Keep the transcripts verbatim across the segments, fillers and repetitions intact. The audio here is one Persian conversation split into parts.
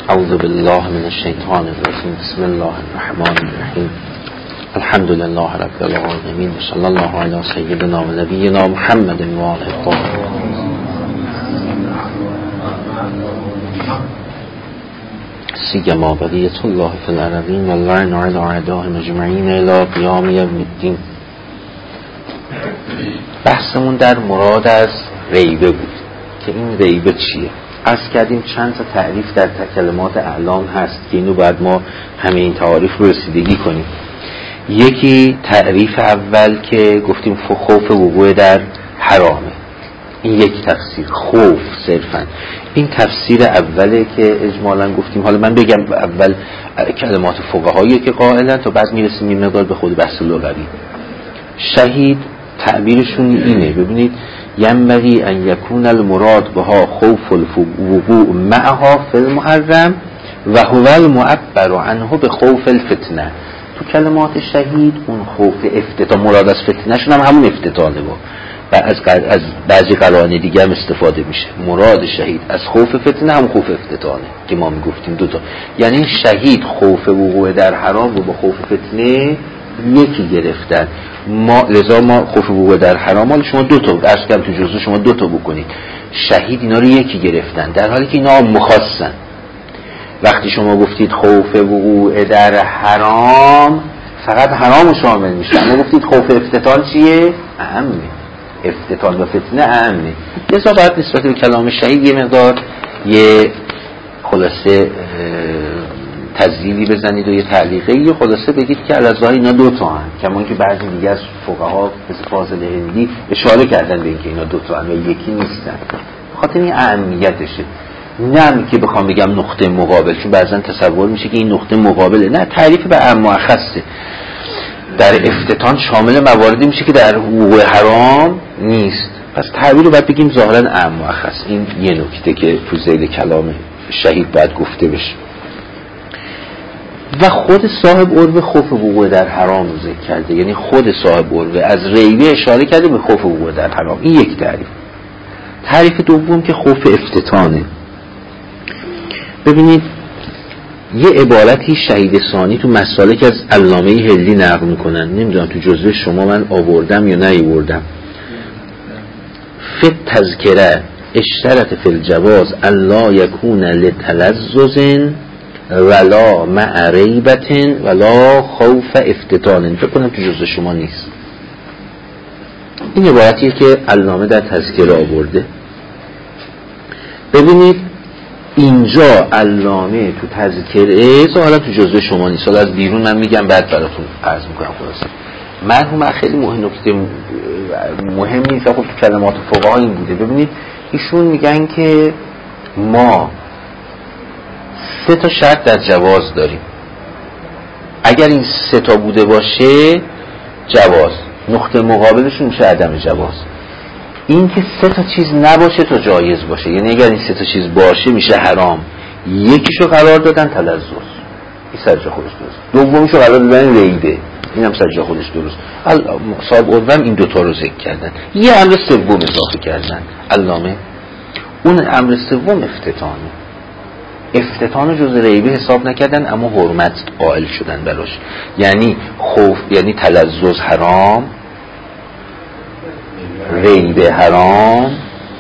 اعوذ بالله من الشیطان الرجیم. بسم الله الرحمن الرحیم. الحمد لله رب العالمین و صلی الله علی سیدنا و نبینا محمد و آله الطاهرین. سیما بقیة الله فی الارضین و اللعن علی اعدائهم اجمعین الی قیام یوم الدین. بحثمون در مراد از ریبه بود که این ریبه چیه. عرض کردیم چند تا تعریف در کلمات اعلام هست که اینو باید ما همه این تعاریف رو رسیدگی کنیم. یکی تعریف اول که گفتیم خوف وقوع در حرامه، این یک تفسیر، خوف صرفا. این تفسیر اوله که اجمالا گفتیم. حالا من بگم اول کلمات فقهایی که قائلن تا بعد میرسیم این مقدار به خود بحث لغوی. شهید تعبیرشون اینه، ببینید، ینبغی ان یکون المراد بها خوف الوقوع معها فی المحرم و هو المعبر عنه به خوف الفتنه. تو کلمات شهید اون خوف افتتان، مراد از فتنه شون هم همون افتتانه با و از, از بعضی قرائن دیگه هم استفاده میشه. مراد شهید از خوف فتنه هم خوف افتتانه که ما میگفتیم دوتا، یعنی شهید خوف وقوع در حرام و با خوف فتنه یکی گرفتن. ما لذا ما خوف وقوع در حرام حالا شما دو تا درس کردم تو جزء شما دو تا بکنید. شهید اینا رو یکی گرفتن در حالی که اینا مخصصن. وقتی شما گفتید خوف وقوع در حرام فقط حرام شامل میشه، اما گفتید خوف افتتان چیه؟ اهمه. افتتان و فتنه اهمه. لذا باید نسبت به کلام شهید یه مقدار یه خلاصه تزییلی بزنید و یه تعلیقه یه خلاصه بگید که الازاهای اینا دو تا هن، کما که بعضی دیگه از فقها مثل فاضل هندی اشاره کردن به اینکه اینا دو تا هن و یکی نیستن. خاطر این اهمیتشه، نه که بخوام بگم نقطه مقابل، چون بعضا تصور میشه که این نقطه مقابله. نه، تعریف به اعم و اخصه. در افتتان شامل مواردی میشه که در وقوع حرام نیست. پس تعبیر رو باید بگیم ظاهرا اعم و اخص. این یه نکته که تو ذیل کلام شهید باید گفته بشه. و خود صاحب عروه خوف وقوع در حرام رو ذکر کرده، یعنی خود صاحب عروه از ریبه اشاره کرده به خوف وقوع در حرام. این یک تعریف. تعریف دوم که خوف افتتانه. ببینید یه عبارتی شهید ثانی تو مسالک از علامه هلی نقل میکنن، نمیدونم تو جزوه شما من آوردم یا نیاوردم. فی تذکره اشترط فی الجواز الا یکون لتلذذ ولا مع ریبت ولا خوف افتتان. فکر کنم تو جزوه شما نیست. این عبارتیه که علامه در تذکره آورده. ببینید اینجا علامه تو تذکره ظاهرا تو جزوه شما نیست، حالا از بیرون من میگم بعد براتون عرض میکنم. خلاصه مرحوم خیلی مهم نکته مهم نیست، خب تو کلمات فقها این بوده. ببینید ایشون میگن که ما سه تا شرط در جواز داریم. اگر این سه تا بوده باشه جواز، نقطه مقابلشون میشه عدم جواز. این که سه تا چیز نباشه تا جایز باشه، یعنی اگر این سه تا چیز باشه میشه حرام. یکیشو قرار دادن تلذذ، این سر جا خودش درست. دومیشو قرار دادن ریبه، این هم سر جا خودش درست. صاحب عروه این دوتا رو ذکر کردن. یه امر سوم اضافه کردن علامه، اون امر سوم افتتانه. افتتان جز ریبه حساب نکردن اما حرمت قائل شدن براش. یعنی خوف، یعنی تلذذ حرام، ریبه حرام،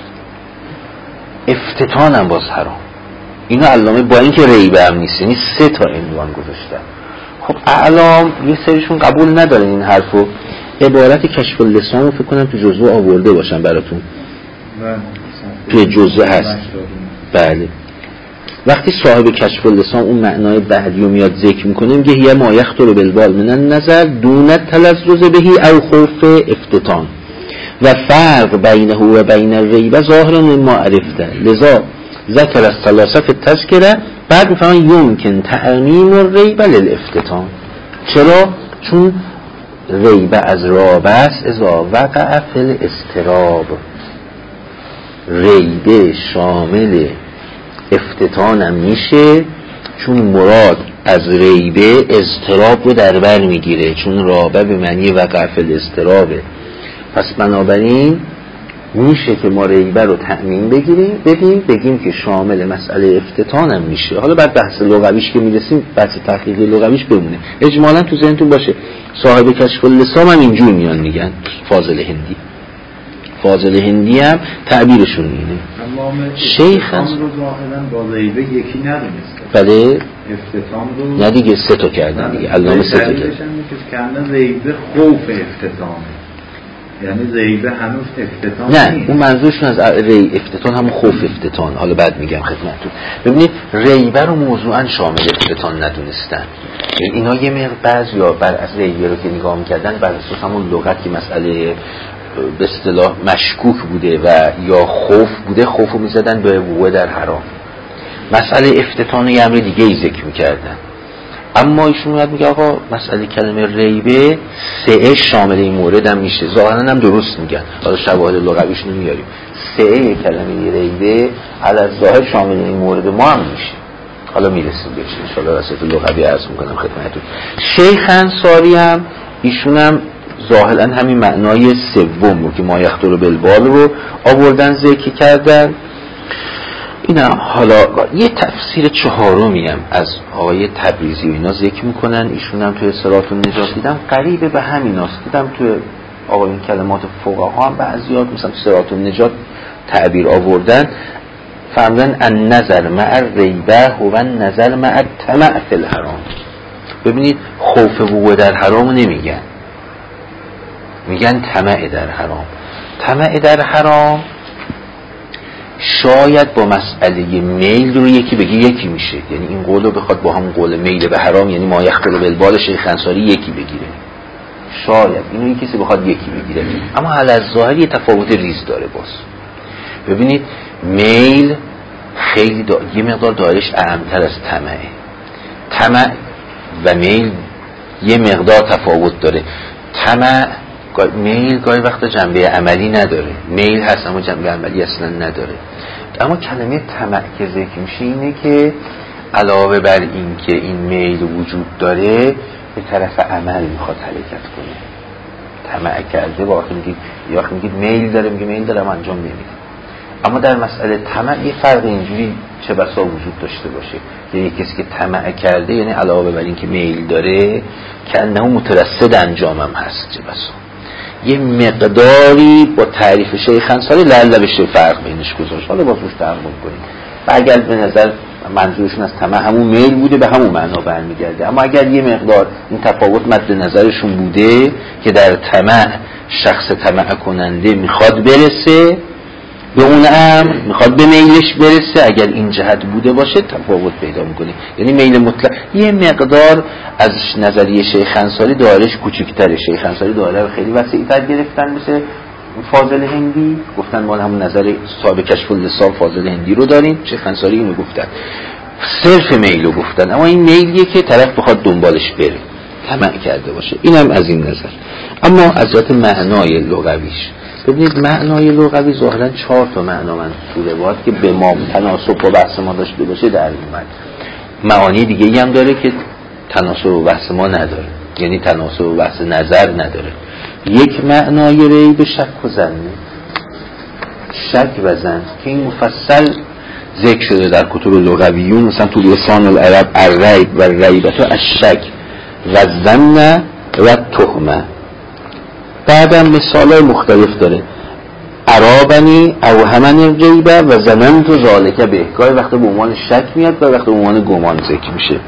افتتان هم باز حرام. اینو علامه با اینکه ریبه هم نیست، یعنی سه تا عنوان گذاشتن. خب اعلام یه سریشون قبول ندارن این حرفو. عبارت کشف اللسان رو فکر کنم تو جزوه آورده باشم براتون، توی جزوه هست. بله، وقتی صاحب کشف اللسان اون معنای بعدی رو میاد ذکر میکنه، میگه هی ما یخطر بالبال من النظر دون تلذذ بهی او خوف افتتان و فرق بینه و بین الریبه ظاهرا مما عرفته. لذا ذکر الثلاثه فی التذکره. بعد میفهمن یمکن تعمیم الریبه للافتتان. چرا؟ چون ریبه از رابه است اذا وقع فی الاضطراب. ریبه شامل افتتانم میشه چون مراد از ریبه اضطراب رو در بر میگیره، چون رابه به معنی وقع فی الاضطرابه. پس بنابراین میشه که ما ریبه رو تأمین بگیریم بدیم بگیم که شامل مسئله افتتان هم میشه. حالا بعد بحث لغویش که میرسیم بحث تحقیقی لغویش بمونه. اجمالا تو ذهنتون باشه صاحب کشف اللسان هم اینجور میان میگن فاضل هندی. فاضل هندی هم تعبیرشون اینه. شیخ هم رو ظاهرا با ریبه یکی ندونسته. بله افتتان رو نه دیگه سه تا کردن دیگه. علامه سه تا کردن. که ریبه خوف افتتانه. یعنی ریبه هنوز افتتان نه نیست. اون منظورشون از ری افتتان همون خوف افتتان. حالا بعد میگم خدمتتون. ببینید ریبه رو موضوعا شامل افتتان ندونستن. اینا یه مقدار بعضیا بر از ریبه رو که نگاه میکردن بر اساس همون لغت که مسئله به اصطلاح مشکوک بوده و یا خوف بوده خوف رو میزدن به وقوع در حرام. مسئله افتتان یه امر دیگه ای ذکر میکردن. اما ایشون میاد میگه آقا مسئله کلمه ریبه سه شامل این مورد هم میشه. ظاهرا هم درست میگن. حالا شواهد لغویش نمیاریم. سه کلمه ریبه علی ظاهر شامل این مورد ما هم میشه. حالا میرسیم بهش ان شاء الله. واسه لغوی عرض میکنم خدمتتون. شیخ انصاری هم ایشون هم ظاهرا همین معنای سوم رو که ما یخطر بالبال رو آوردن ذکر کردن. اینا حالا یه تفسیر چهارمی هم از آقای تبریزی و اینا ذکر میکنن. ایشون هم توی صراط النجات دیدم قریب به همیناست. دیدم توی آقایون کلمات فقها هم بعضیات مثلا صراط النجات تعبیر آوردن فرمودن النظر مع الریبه و النظر مع الطمع فی الحرام. ببینید خوف وقوع در حرام نمیگن، میگن طمع در حرام. طمع در حرام شاید با مسئله میل رو یکی بگی یکی میشه، یعنی این قول رو بخواد با هم قول میل به حرام یعنی ما یخطر بالبال شیخ انصاری یکی بگیره، شاید اینو یک کسی بخواد یکی بگیره، اما علی الظاهر یه تفاوت ریز داره. باز ببینید میل خیلی دا... یه مقدار دایرش اهمتر از طمعه. طمع و میل یه مقدار تفاوت داره. طمع میل گاهی وقت جنبه عملی نداره، میل هست اما جنبه عملی اصلا نداره. اما کلمه طمع که ذکر میشه اینه که علاوه بر این که این میل وجود داره به طرف عمل میخواد حرکت کنه. طمع کرده واقعا میگید یا میگید میل داره، میگه میل داره اما انجام نمیده. اما در مسئله طمع یه فرق اینجوری چه بسا وجود داشته باشه، یعنی کسی که طمع کرده یعنی علاوه بر این که میل داره که انه مترصد انجام هم هست، چه بسا یه مقداری با تعریف شیخ انصاری لعل بشه فرق بینش گذاشت. حالا با روش تعامل کنیم و اگر به نظر منظورشون از طمع همون میل بوده به همون معنا برمیگرده، اما اگر یه مقدار این تفاوت مد نظرشون بوده که در طمع شخص طمع کننده میخواد برسه به اون امر، میخواد به میلش برسه، اگر این جهت بوده باشه تفاوت پیدا میکنه. یعنی میل مطلق یه مقدار از نظریه شیخ انصاری دایرش کوچیک‌تره. شیخ انصاری دایره رو خیلی وسیع‌تر گرفتن مثل فاضل هندی، گفتن ما همون نظر صاحب کشف اللسان فاضل هندی رو داریم، شیخ انصاری اینو گفتن صرف میل رو گفتن، اما این میلیه که طرف بخواد دنبالش بره طمع کرده باشه. اینم از این نظر. اما از جهت معنای لغویش ببینید معنای لغوی ظاهرا چهار تا معنا من تو روایت که به ما تناسب با بحث ما داشته باشه در اومد. معانی دیگه ای هم داره که تناسب با بحث ما نداره، یعنی تناسب با بحث نظر نداره. یک معنای ریب شک و زن، شک و زن که این مفصل ذکر شده در کتب لغویون، مثلا تو لسان العرب الریب و الریبت و الشک و زن و تهمه. بعدم مثالای مختلف داره. عرابنی او همن ریبه و زنن تو ذالکه به، گاهی وقت به عنوان شک میاد و وقت به عنوان گمان ذکر میشه.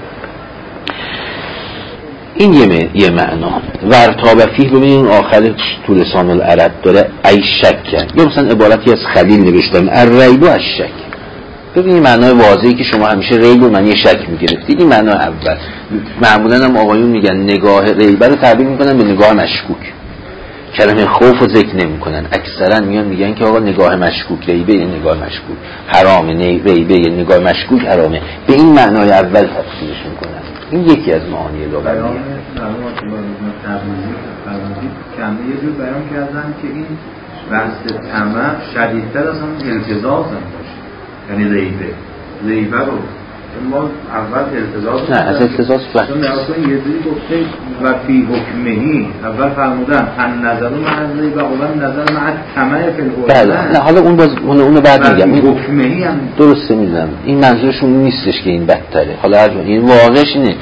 این یه, یه معنا. ورتاب فیه ببینید آخر تو لسان العرب داره ای شک، یا مثلا عبارتی از خلیل نوشتم الریب و الشک. ببینید معنای واضحی که شما همیشه ریب و معنی شک میگرفتید. این معنای اول. معمولا هم آقایون میگن نگاه ریبه رو تعبیر میکنن به نگاه مشکوک، کلمه خوف رو ذکر نمی کنن. اکثرا میان میگن که آقا نگاه مشکوک ریبه یه نگاه مشکوک حرامه، ریبه یه نگاه مشکوک حرامه. به این معنای اول تفسیرش میکنن. این یکی از معانی لغویه. بیان معلومات تبریزی کنده یه جور بیان کردن که این بحث طمع شدیدتر از هم التزاز هم باشه، یعنی ریبه ریبه رو ما اول التزاز نه از التزاز چون نگاه یه جوری گفته و فی حکمهی اول فرمودن ان نظر معذی و اول نظر مع طمع فی الحکم. بله نه حالا اون باز اون اونو بعد میگم این حکمهی هم درسته میدونم این منظورشون نیستش که این بدتره. حالا هر این واقعش اینه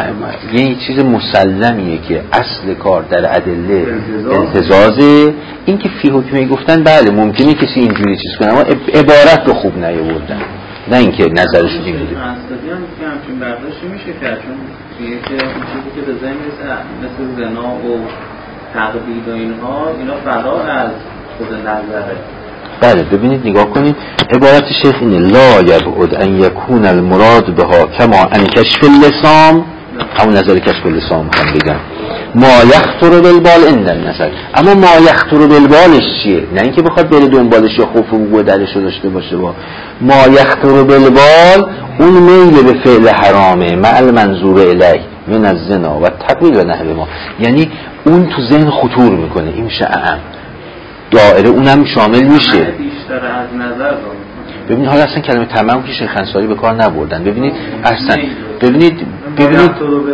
یه چیز مسلمیه که اصل کار در ادله التزازه. این که فی حکمهی گفتن بله ممکنه کسی اینجوری چیز کنه اما عبارت رو خوب نیاوردن نه اینکه نظرش رو دیگه اصلا هم که همچین برداشتی میشه کرد چون یه که چیزی که به ذهن میرسه مثل زنا و تقلید و اینها اینا فرار از خود نظره. بله ببینید نگاه کنید عبارت شیخ اینه لا یبعد ان یکون المراد بها کما ان کشف اللسان همون نظر کشف اللسان میخوام بگم ما یخطر بالبال عند النظر. اما ما یخطر بالبالش چیه؟ نه اینکه بخواد بره دنبالش یا خوف وقوع درش داشته باشه. با ما یخطر بالبال اون میل به فعل حرامه مع المنظور الیه من الزنا و تقویل و نحو ما، یعنی اون تو ذهن خطور میکنه. این میشه اعم دائره اونم شامل میشه بیشتر از نظر. ببینید حالا اصلا کلمه تمام که شیخ انصاری به کار نبردن. ببینید اصلا ببینید ببینید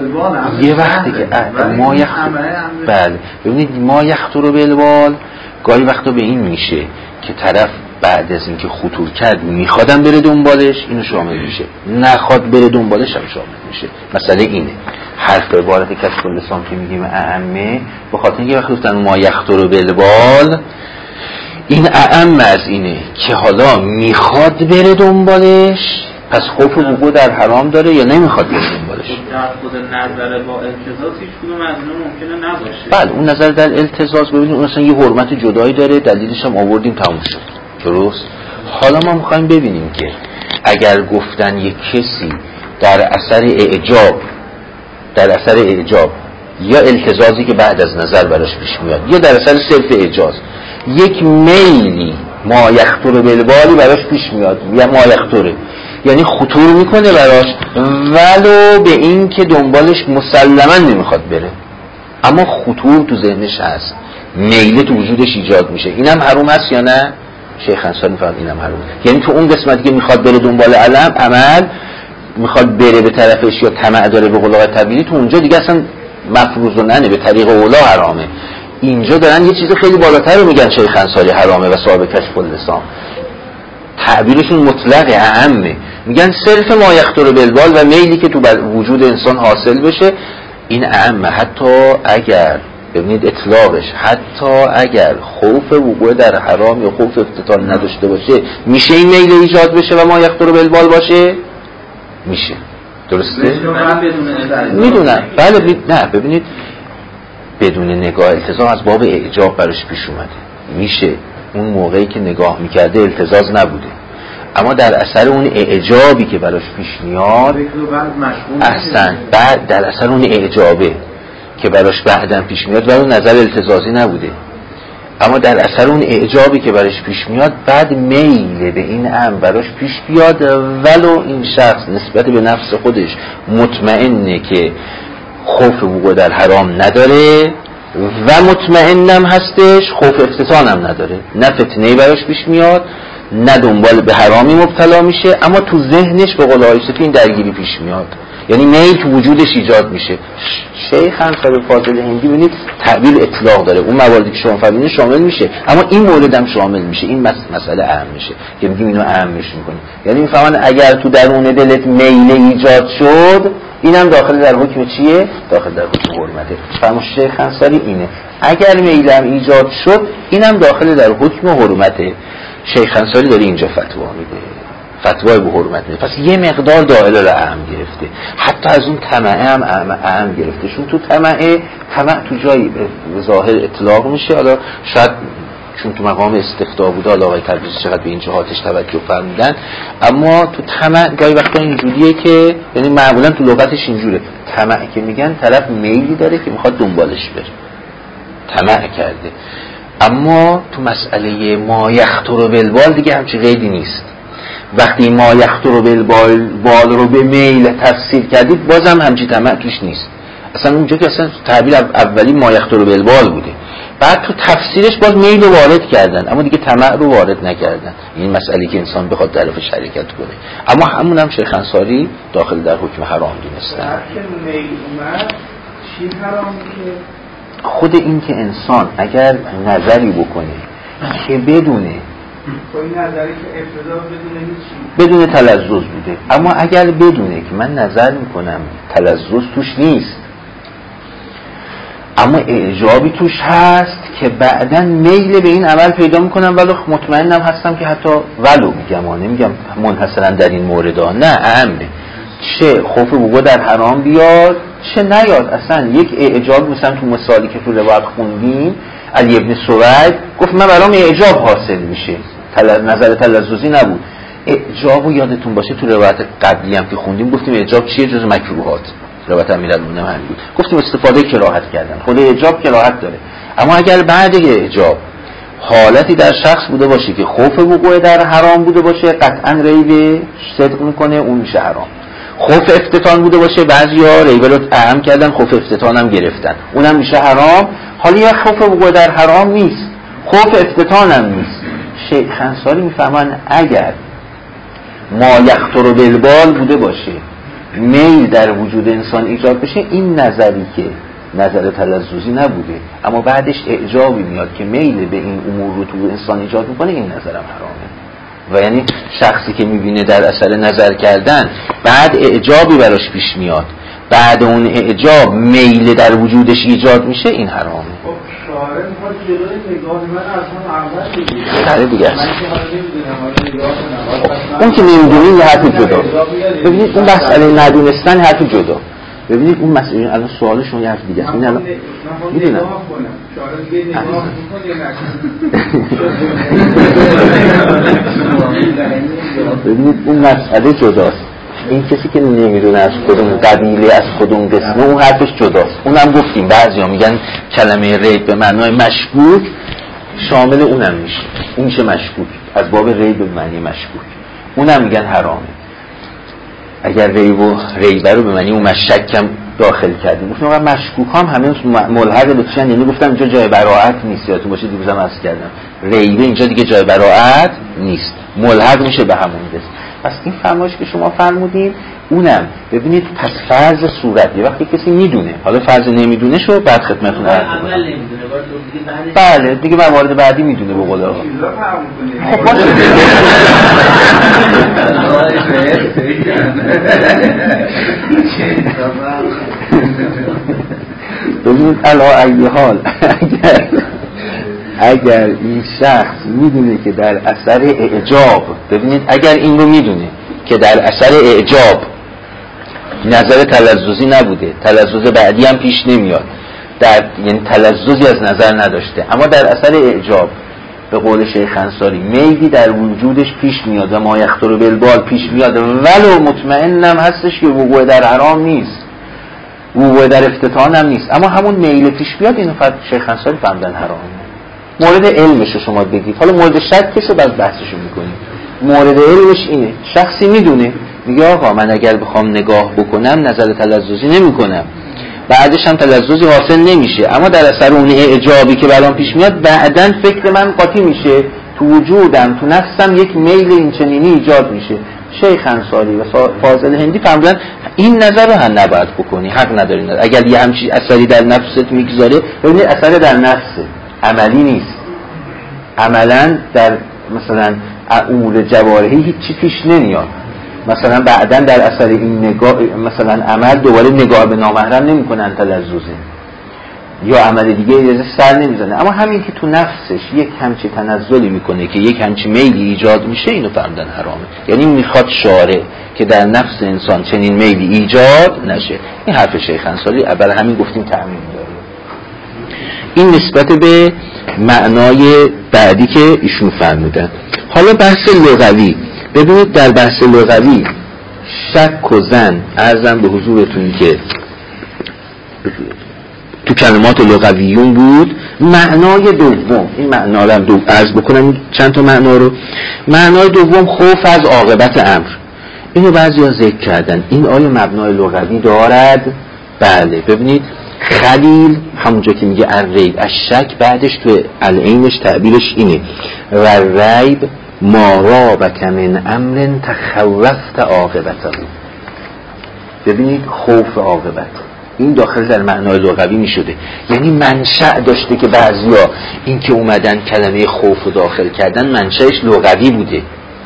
یه وقتی که ما یخطر بله ببینید ما یخطر بالبال گاهی وقتا به این میشه که طرف بعد از اینکه خطور کرد میخوادم بره دنبالش اینو شامل میشه، نخواد بره دنبالش هم شامل میشه. مسئله اینه حرف عبارت کشف اللسان که میگیم اعمه به خاطر اینکه وقتی گفتن ما یخطر بالبال این اعم از اینه که حالا میخواد بره دنبالش پس خوف وقوع در حرام داره یا نمیخواد بره دنبالش. در خود نظر با التزاز هیچ کدوم از اینا ممکنه نباشه. بله اون نظر در التزاز ببینید اون اصلا یه حرمت جدایی داره، دلیلش هم آوردیم تموم شد. درست؟ حالا ما میخوایم ببینیم که اگر گفتن یک کسی در اثر اعجاب در اثر اعجاب یا التزازی که بعد از نظر براش پیش میاد یا در اثر صرف اعجاز یک میلی ما یخطر بالبالی براش پیش میاد یا ما یخطره یعنی خطور میکنه براش ولو به این که دنبالش مسلما نمیخواد بره اما خطور تو ذهنش هست، میله تو وجودش ایجاد میشه، اینم حرام هست یا نه؟ شیخ انصاری میفرماد اینم حرام. یعنی تو اون قسمتی که میخواد بره دنبال علم عمل میخواد بره به طرفش یا طمع داره به قول آقای طبیعی تو اونجا دیگه اصلا مفروض و ننه به طریق اولا حرامه. اینجا دارن یه چیز خیلی بالاتر رو میگن شیخ انصاری حرامه و صاحب کشف اللسان تعبیرشون مطلق اعمه، میگن صرف ما یخطر بالبال و میلی که تو وجود انسان حاصل بشه این اعمه. حتی اگر ببینید اطلاقش حتی اگر خوف وقوع در حرام یا خوف افتتان نداشته باشه میشه این میل ایجاد بشه و ما یخطر بالبال باشه میشه. درسته؟ میدونم بله بی... نه ببینید بدون نگاه التزام از باب اعجاب براش پیش اومده میشه اون موقعی که نگاه میکرده التزاز نبوده اما در اثر اون اعجابی که براش پیش میاد اصلا بعد در اثر اون اعجابه که براش بعداً پیش میاد برای نظر التزازی نبوده اما در اثر اون اعجابی که براش پیش میاد بعد میل به این امر براش پیش بیاد ولو این شخص نسبت به نفس خودش مطمئنه که خوف وقوع در حرام نداره و مطمئنم هستش خوف افتتانم نداره، نه فتنه‌ای براش پیش میاد نه دنبال به حرامی مبتلا میشه اما تو ذهنش به قول آقای صفی این درگیری پیش میاد یعنی میل تو وجودش ایجاد میشه. شیخ انصاری فاضل هندی ببینید تعبیر اطلاق داره، اون مواردی که شما فرمودین شامل میشه اما این مورد هم شامل میشه، این مسئله اهم میشه که میگیم اینو اهمش میکنیم. یعنی میفهمن اگر تو درون دلت میل ایجاد شد اینم داخل در حکم چیه؟ داخل در حکم حرمته. فرمود شیخ انصاری اینه اگر میلم ایجاد شد اینم داخل در حکم حرمته. شیخ انصاری داره اینجا فتوا میده، فتوای به حرمت میده. پس یه مقدار دائره رو اهم گرفته، حتی از اون طمعه هم اهم گرفته، چون تو طمعه طمع تو جایی به ظاهر اطلاق میشه، حالا شاید چون تو مقام استفتاء بوده حالا آقای تبریزی چقدر به این جهاتش توجه فرمودن، اما تو طمع گاهی وقتا اینجوریه که یعنی معمولا تو لغتش اینجوره، طمع که میگن طرف میلی داره که میخواد دنبالش بره، طمع کرده. اما تو مسئله ما یخطر بالبال دیگه همچی قیدی نیست. وقتی ما یخطر بالبال بال رو به میل تفسیر کردید بازم همچی طمع توش نیست. اصلا اونجا که اصلا تعبیر اولی ما یخطر بالبال بوده، بعد تو تفسیرش باز میل رو وارد کردن، اما دیگه طمع رو وارد نکردن. این مسئله که انسان بخواد طرف شریکت کنه، اما همون هم شیخ انصاری داخل در حکم حرام دونستن. چی حرام که خود این که انسان اگر نظری بکنه که بدونه این نظری که ابتدا بدونه چی؟ بدون تلذذ بوده، اما اگر بدونه که من نظر میکنم تلذذ توش نیست اما اعجابی توش هست که بعداً میل به این عمل پیدا میکنم، ولی مطمئنم هستم که حتی ولو میگم نمیگم منحصرا در این موردا، نه عامه، چه خوف وقوع در حرام بیاد چه نیاد، اصلا یک اعجاب، مثلا تو مثالی که تو روایت خوندیم علی ابن سوید گفت من برام اعجاب حاصل میشه، تل... نظر تلذذی نبود. اعجابو یادتون باشه تو روایت قبلی هم که خوندیم گفتیم اعجاب چیه؟ جز مکروهات. روایت امیرالمومنین هم بود، گفتیم استفاده کراهت کردن، خود اعجاب کراهت داره، اما اگر بعد اعجاب حالتی در شخص بوده باشه که خوف وقوع در حرام بوده باشه، قطعا ریبه صدق میکنه، اون میشه حرام. خوف افتتان بوده باشه، بعضیا ریبه رو اعم کردن، خوف افتتان هم گرفتن، اونم میشه حرام. حالا یا خوف وقوع در حرام نیست، خوف افتتان هم نیست. شیخ انصاری میفهمن اگر ما یخطر بالبال بوده باشه، میل در وجود انسان ایجاد بشه، این نظری که نظر تلذذی نبوده اما بعدش اعجابی میاد که میل به این امور رو تو انسان ایجاد میکنه، این نظرم حرامه. و یعنی شخصی که میبینه در اثر نظر کردن بعد اعجابی براش پیش میاد، بعد اون اعجاب میل در وجودش ایجاد میشه، این حرامه. خب شاعر میخواد جلوی نگاه من اصلا اول بگیره. سره دیگه است. من که حالا نمیدونم حالا نگاه کنم. اون که نمیدونی یه حرف جدا. ببینید اون مسئله ندونستن حرف جدا. ببینید اون مسئله الان سوالشون یه حرف دیگه است. من میدونم. شاعر دیگه نگاه میکنه. ببینید اون مسئله جداست. این کسی که نمیدونه از کدوم قبیله از کدوم قسمه، اون حرفش جداست. اونم گفتیم بعضیا میگن کلمه ریب به معنای مشکوک شامل اونم میشه، اون میشه مشکوک، از باب ریب به معنی مشکوک، اونم میگن حرامه. اگر ریب و ریبه رو به معنی اون مشکم داخل کردیم، گفتم آقا مشکوک هم همه ملحق به چیزن، یعنی گفتم اینجا جای براءت نیست، یادتون باشه دیروز هم عرض کردم ریبه اینجا دیگه جای براءت نیست، ملحق میشه به همون قسم. پس این فرمایش که شما فرمودین اونم ببینید پس فرض صورت یه وقتی کسی میدونه، حالا فرض نمیدونه شو بعد خدمتتون عرض می‌کنم. بله دیگه موارد بعدی میدونه به قول آقا. خب باشه ببینید علا ای حال اگر اگر این شخص میدونه که در اثر اعجاب، ببینید اگر این رو میدونه که در اثر اعجاب نظر تلذذی نبوده، تلذذ بعدی هم پیش نمیاد، در یعنی تلذذی از نظر نداشته، اما در اثر اعجاب به قول شیخ انصاری میلی در وجودش پیش میاد و ما یخطر بالبال پیش میاد، ولو مطمئنم هستش که وقوع در حرام نیست، وقوع در افتتان هم نیست، اما همون میل پیش بیاد، اینو شیخ انصاری فهمیدن حرامه. مورد علمش رو شما بگید، حالا مورد شکش رو بعد بحثش رو میکنیم. مورد علمش اینه، شخصی میدونه میگه آقا من اگر بخوام نگاه بکنم نظر تلذذی نمی کنم، بعدش هم تلذذی حاصل نمیشه، اما در اثر اون اعجابی که برام پیش میاد بعدن فکر من قاطی میشه، تو وجودم تو نفسم یک میل اینچنینی ایجاد میشه. شیخ انصاری و فاضل هندی فهمیدن این نظر رو هم نباید بکنی، حق نداری نظر. اگر یه همچین اثری در نفست میگذاره، ببینید اثر در نفسه، عملی نیست، عملا در مثلا امور جوارحی هیچی پیش نمیاد، مثلا بعدن در اثر این نگاه مثلا عمل دوباره نگاه به نامحرم نمیکنن تلذذه، یا عمل دیگه اجازه سر نمیزنه، اما همین که تو نفسش یک همچی تنزلی میکنه که یک همچی میلی ایجاد میشه، اینو فهمیدن حرامه. یعنی میخواد شارع که در نفس انسان چنین میلی ایجاد نشه. این حرف شیخ انصاری، برای همین گفتیم تعمیم داره. این نسبت به معنای بعدی که ایشون فرمودن. حالا بحث لغوی، ببینید در بحث لغوی شک و ظن عرضم به حضورتون که تو کلمات لغویون بود. معنای دوم، این معنا رو هم دو عرض بکنم چند تا معنا رو. معنای دوم خوف از عاقبت امر، اینو بعضیا ذکر کردن، این آیا مبنای لغوی دارد؟ بله. ببینید خلیل همونجا که میگه الریب الشک، بعدش تو العینش تعبیرش اینه و ریب ما رابک من امر تخوفت عاقبته. ببینید خوف عاقبت این داخل در معنای لغوی میشده، یعنی منشأ داشته که بعضیا این که اومدن کلمه خوف رو داخل کردن منشأش لغوی بوده.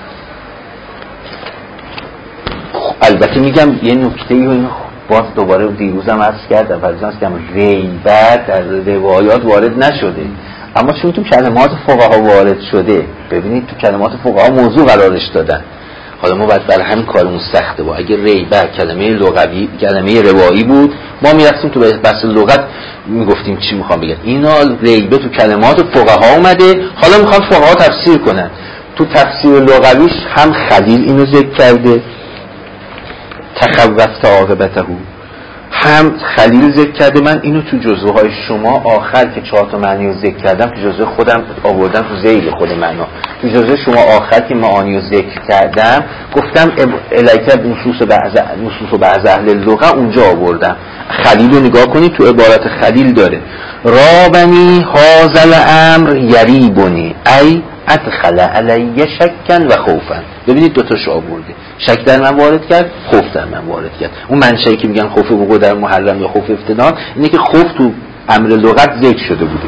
البته میگم یه نکته ای باز دوباره دیروزم عرض کردم فرضاً که غیبت در روایات وارد نشده، اما چون تو کلمات فقها وارد شده، ببینید تو کلمات فقها موضوع قرارش دادن. حالا ما باید برای همین کارمون سخته با اگه ریبه کلمه لغوی کلمه روایی بود ما میرفتیم تو بحث لغت میگفتیم چی میخوام بگم. اینا ریبه تو کلمات فقها اومده، حالا میخوان فقها تفسیر کنن. تو تفسیر لغویش هم خلیل اینو ذکر کرده تخوفت عاقبته، هم خلیل ذکر کرده. من اینو تو جزوه های شما آخر که چهار تا معنی رو ذکر کردم تو جزوه خودم آوردم تو ذیل خود معنا، تو جزوه شما آخر که معانی رو ذکر کردم گفتم الیک نصوص بعض نصوص بعض اهل اللغه اونجا آوردم. خلیل رو نگاه کنید تو عبارت خلیل داره رابنی هازل امر یریبونی ای ادخل علی شکن و خوفن. ببینید دوتاش آورده، شک در من وارد کرد، خوف در من وارد کرد. اون منشأی که میگن خوف وقوع در محرم یا خوف افتدان اینه که خوف تو امر لغت ذکر شده بوده.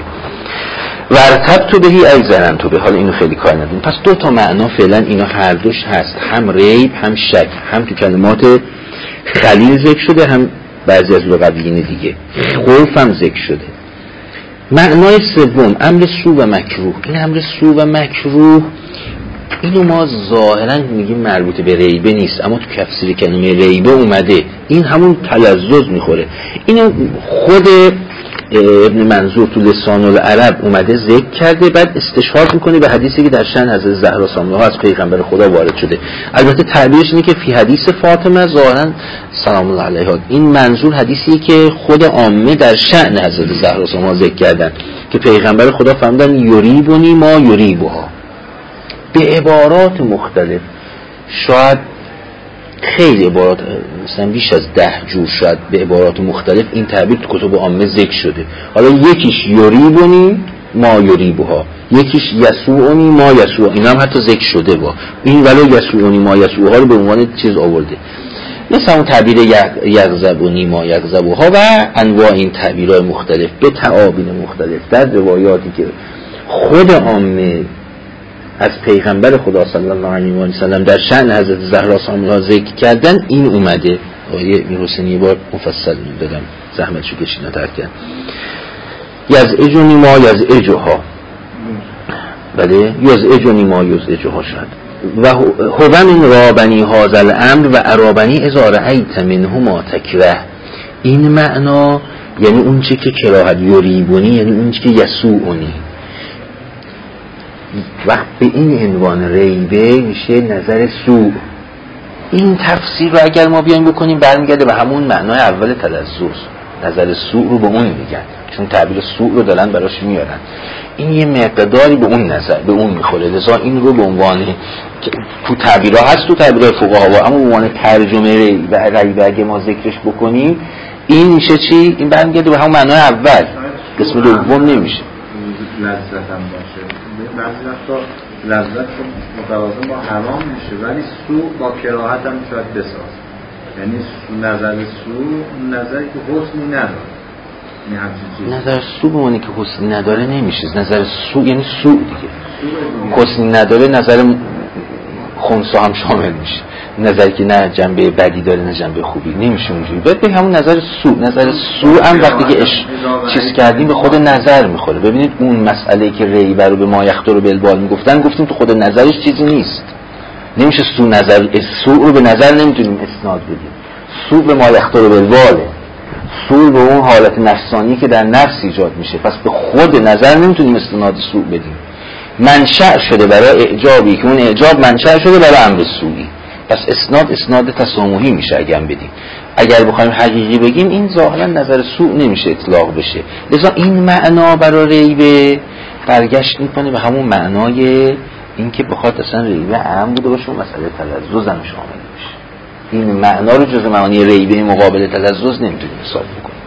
ورتب تو بهی ای زنن تو به، حالا اینو خیلی کار نداریم. پس دو تا معنا فعلا اینا هر دوش هست، هم ریب هم شک، هم تو کلمات خلیل ذکر شده هم بعضی از لغویین دیگه، خوف هم ذکر شده. معنای سوم امر سو و مکروه. این امر سو و مکروه اینو ما ظاهرا میگیم مربوط به ریبه نیست، اما تو تفسیر کلمه ریبه اومده، این همون تلذذ میخوره. اینو خود ابن منظور تو لسان العرب اومده ذکر کرده، بعد استشهاد میکنه به حدیثی که در شأن حضرت زهرا سامنه ها از پیغمبر خدا وارد شده. البته تعبیرش اینه که فی حدیث فاطمه ظاهرا سلام الله علیها، این منظور حدیثی که خود عامه در شأن حضرت زهرا سامنه ها ذکر کردن که پیغمبر خدا فرمودن یریبونی ما یریبها. به عبارات مختلف، شاید خیلی عبارات مثلا بیش از ده جور شاید به عبارات مختلف این تعبیر تو کتب عامه ذکر شده. حالا یکیش یریبونی ما یریبها، یکیش یسوعنی ما یسوع، اینا هم حتی ذکر شده با این ولو یسوعنی ما یسوعها رو به عنوان چیز آورده، مثل اون تعبیر یغضبونی ما یغضبها و انواع این تعبیرهای مختلف به تعابیر مختلف در روایاتی که خود عامه از پیغمبر خدا صلی الله علیه و سلم در شأن حضرت زهرا سامنه ذکر کردن. این اومده آیه میرحسینی یه بار مفصل دادم زحمتشو کشیدن ترک کرد. یزعجونی ما یزعجها، بله یزعجونی ما یزعجها شد و هو من رابنی هازل امر و ارابنی اذا رأیت منه ما تکره. این معنا یعنی اون چه که کراهت، یریبونی یعنی اون چه که یسوعنی. وقت به این عنوان ریبه میشه نظر سوء. این تفسیر رو اگر ما بیایم بکنیم برمیگرده به همون معنای اول تلذذ، نظر سوء رو به اون میگن، چون تعبیر سوء رو دارن براش میارن. این یه مقداری به اون نظر به اون میخوره، لذا این رو به عنوان تو تعبیرها هست تو تعبیرهای فقها، اما به عنوان ترجمه ریبه اگه ما ذکرش بکنیم این میشه چی؟ این برمیگرده به همون معنای اول، قسم دوم نمیشه. لذت هم باشه، بعضی وقتا لذت متوازن با حرام میشه ولی سو با کراهت هم شاید بساز، یعنی نظر سو نظری که حسنی نداره، یعنی همچین چیز. نظر سو به معنی که حسنی نداره نمیشه، نظر سو یعنی سو دیگه، حسنی نداره نظر خنثی هم شامل میشه، نظری که نه جنبه بدی داره نه جنبه خوبی، نمیشه اونجوری. باید به همون نظر سو، نظر سو هم وقتی که اش چیز کردیم به خود نظر میخوره. ببینید اون مسئله که ریبه رو به ما یخت رو بالبال میگفتن، گفتیم تو خود نظرش چیزی نیست، نمیشه سو نظر سو رو به نظر نمیتونیم اسناد بدیم. سو به ما یخت رو بالباله، سو به اون حالت نفسانی که در نفس ایجاد میشه، پس به خود نظر نمیتونیم استناد سو بدیم. منشأ شده برای اعجابی که اون اعجاب منشأ شده برای امر سوئی، پس اسناد اسناد تسامحی میشه اگر بگیم. اگر بخوایم حقیقی بگیم این ظاهرا نظر سوء نمیشه اطلاق بشه. لذا این معنا برای ریبه برگشت میکنه به همون معنای این که بخواد اصلا ریبه عام بوده باشه و مسئله تلذذ هم شامل بشه. این معنا رو جز معانی ریبه مقابل تلذذ نمیتونیم حساب بکنیم.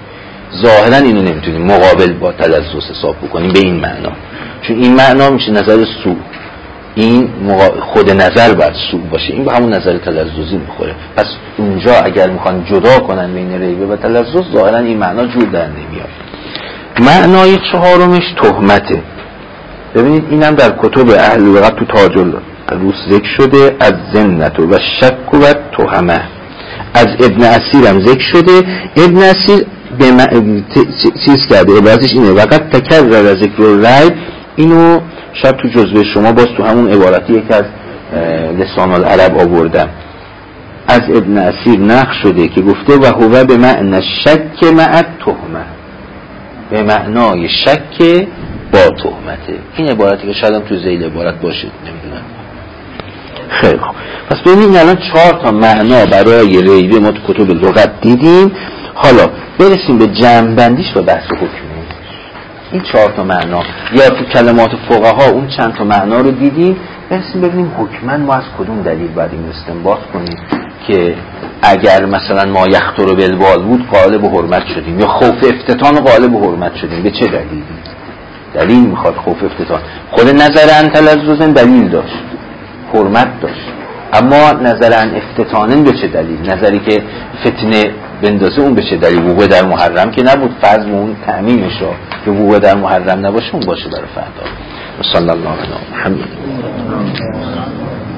ظاهرا اینو نمیتونیم مقابل با تلذذ حساب بکنیم به این معنا، چون این معنا میشه نظر سو، این خود نظر باید سو باشه، این به همون نظر تلذذی میخوره. پس اونجا اگر میخوان جدا کنن بین ریبه و تلذذ ظاهرا این معنا جور در نمیاد. معنای چهارمش تهمته. ببینید اینم در کتب اهل لغت تو تاج العروس ذکر شده، از زنت و شک و تهمه. از ابن اسیر هم ذکر شده. ابن اسیر به م... چیز کرده، عبارتش اینه وقت تکرر ذکر الریب. اینو شاید تو جزوه شما باز تو همون عبارتی یک از لسان العرب آوردم، از ابن اسیر نقل شده که گفته و هو به معنی شک مع تهمه، به معنای شک با تهمته. این عبارتی که شاید هم تو ذیل عبارت باشه، نمیدونم. خیلی خوب، پس ببینید الان چهار تا معنا برای ریبه ما تو کتب لغت دیدیم. حالا برسیم به جمع بندیش و بحث حکمی. این چهار تا معنا یا تو کلمات فقها اون چند تا معنا رو دیدیم، برسیم ببینیم حکما ما از کدوم دلیل باید این استنباط کنیم که اگر مثلا ما یخطر بالبال بود قائل به حرمت شدیم، یا خوف افتتان قائل به حرمت شدیم. به چه دلیلی؟ دلیل میخواد. خوف افتتان خود نظر ان تلذذ دلیل داشت، حرمت داشت، اما نظر ان افتتان به چه دلیل؟ نظری که فتنه بندازه اون به چه دلیل؟ وقوع در محرم که نبود، فرض اون تعمیمش را که وقوع در محرم نباشه اون باشه برای فردا. صلی الله علیه و محمد.